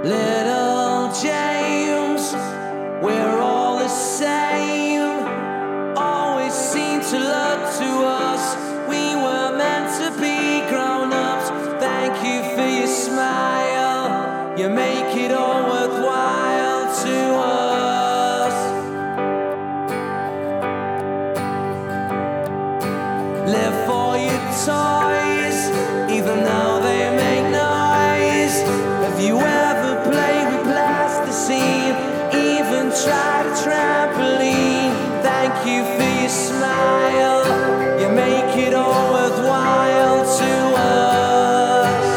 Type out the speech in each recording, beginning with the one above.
Little James, we're all the same. Always seem to look to us. We were meant to be grown-ups. Thank you for your smile. You make it all worthwhile to us. Live for your toys, even though they make noise. Have you ever played with plasticine? Even tried a trampoline? Thank you for your smile. You make it all worthwhile to us.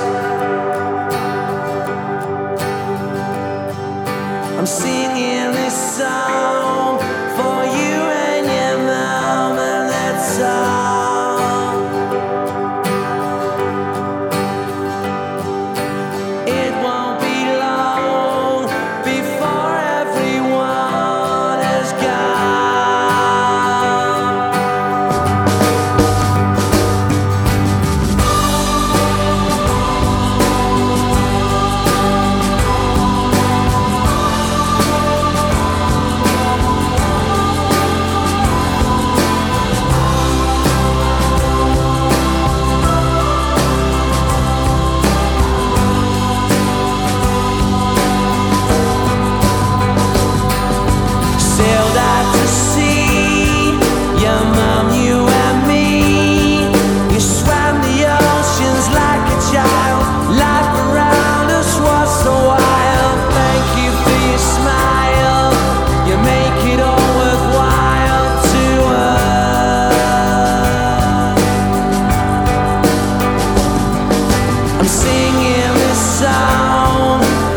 I'm singing this song for you and your mom, and that's all. Sailed out to sea, your mom, you and me. You swam the oceans like a child. Life around us was so wild. Thank you for your smile. You make it all worthwhile to us. I'm singing this song